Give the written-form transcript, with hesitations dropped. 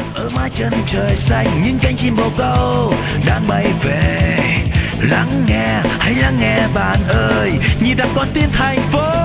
ở mái chân trời xanh những cánh chim bồ câu đang bay về. Lắng nghe hãy lắng nghe bạn ơi, nhịp đập con tim thành phố.